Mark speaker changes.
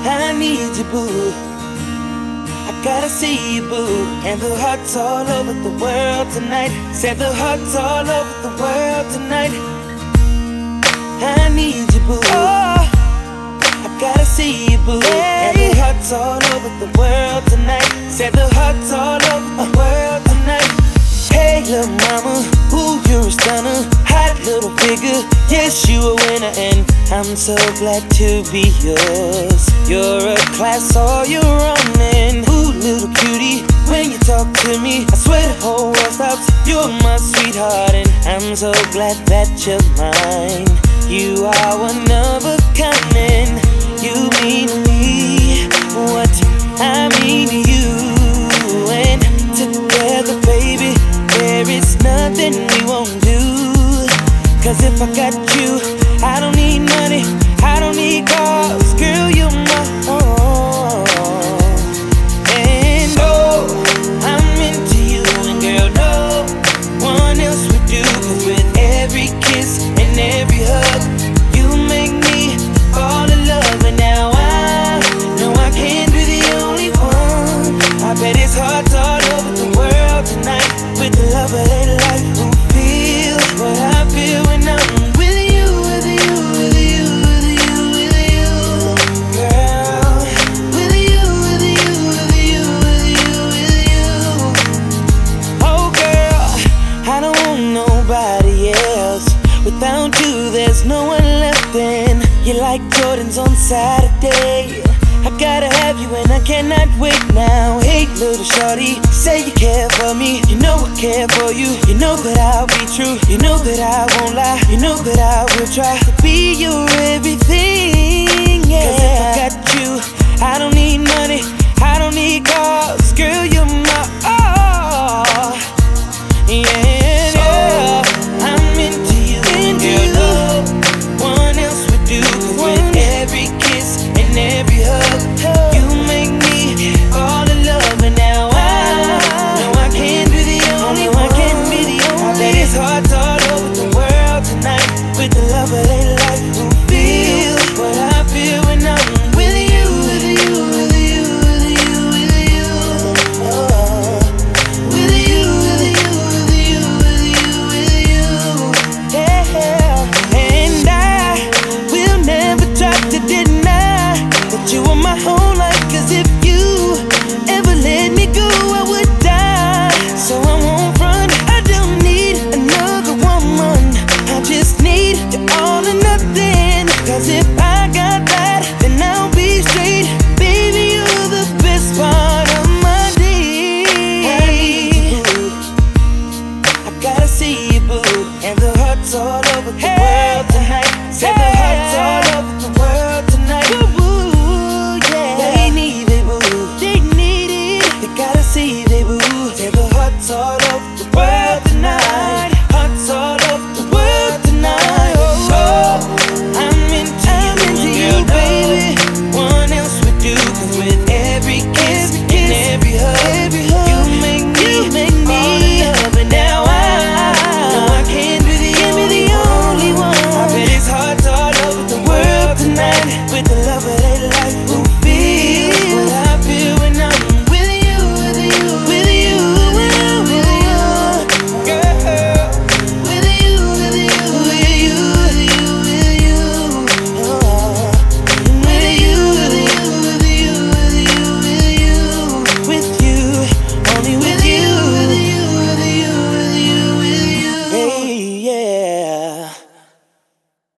Speaker 1: I need you, boo. I gotta see you, boo. And the hearts all over the world tonight. Said the hearts all over the world tonight. I need you, boo. Oh, I gotta see you, boo. And the hearts all over the world tonight. Said the hearts all over the world tonight. Hey, little mama, ooh, you're a stunner. Hot little figure, yes, you a winner. And I'm so glad to be yours. You're a class all your own. And ooh, little cutie, when you talk to me, I swear the whole world stops. You're my sweetheart, and I'm so glad that you're mine. You are one of a kind, and you mean to me what I mean to you. And together, baby, there is nothing we won't do. Cause if I got you, I don't need money, I don't need cars. Girl, you're my all. And oh, I'm into you, and girl, no one else would do. Cause with every kiss and every hug, you make me fall in love. And now I know I can't be the only one. I bet it's hearts all over the world tonight. With the love of their life, who feel what I feel when I'm with you, with you, with you, with you, with you, girl. With you, with you, with you, with you, with you. Oh girl, I don't want nobody else. Without you, there's no one left. And you're like Jordans on Saturday. I gotta have you and I cannot wait now. Hey little shorty, say you care for me. You know I care for you. You know that I'll be true. You know that I won't lie. You know that I will try to be your everything, yeah. Cause if I got you, I don't need money, I don't need cars. Girl, you're my all. Yeah, yeah. I'm into you, and girl, no one else would do. Cause with every kiss and every hug,